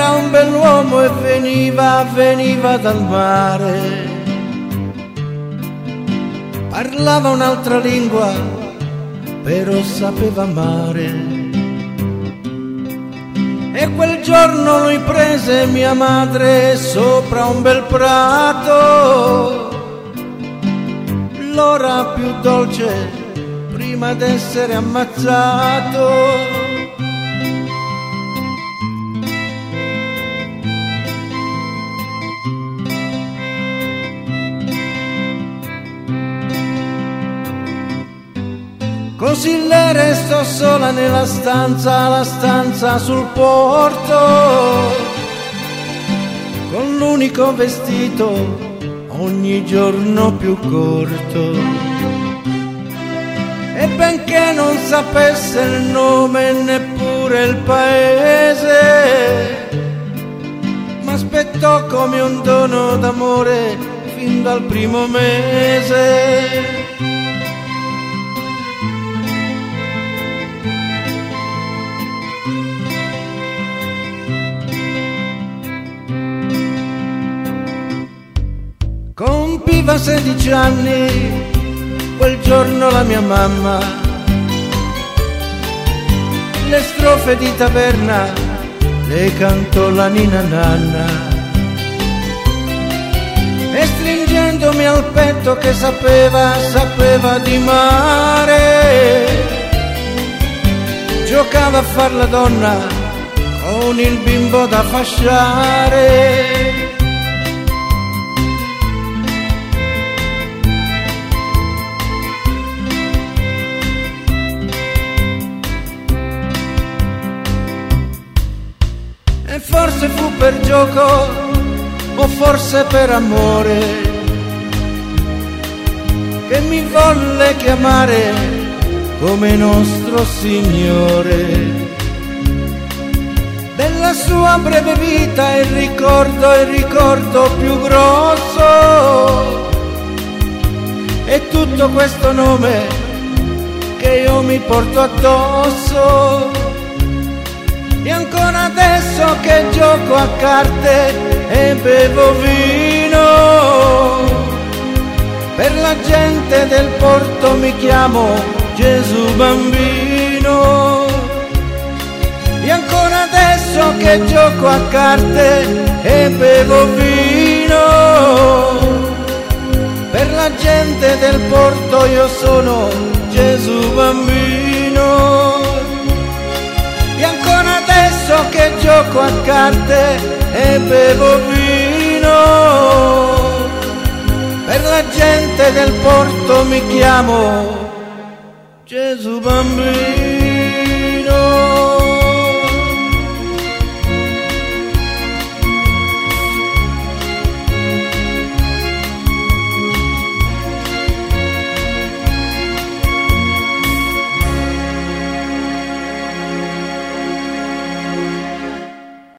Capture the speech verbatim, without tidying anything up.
Era un bell'uomo e veniva, veniva dal mare. Parlava un'altra lingua, però sapeva amare. E quel giorno lui prese mia madre sopra un bel prato, l'ora più dolce prima d'essere ammazzato. Così le restò sola nella stanza, la stanza sul porto, con l'unico vestito ogni giorno più corto. E benché non sapesse il nome neppure il paese, m'aspettò come un dono d'amore fin dal primo mese. Compiva sedici anni quel giorno la mia mamma, le strofe di taverna le cantò la ninna nanna, e stringendomi al petto che sapeva, sapeva di mare, giocava a far la donna con il bimbo da fasciare. E forse fu per gioco o forse per amore che mi volle chiamare come nostro Signore. Della sua breve vita il ricordo, il ricordo più grosso è tutto questo nome che io mi porto addosso. E ancora adesso che gioco a carte e bevo vino, per la gente del porto mi chiamo Gesù bambino. E ancora adesso che gioco a carte e bevo vino, per la gente del porto io sono Gesù bambino. E ancora adesso che gioco a carte e bevo vino, per la gente del porto mi chiamo Gesù bambino.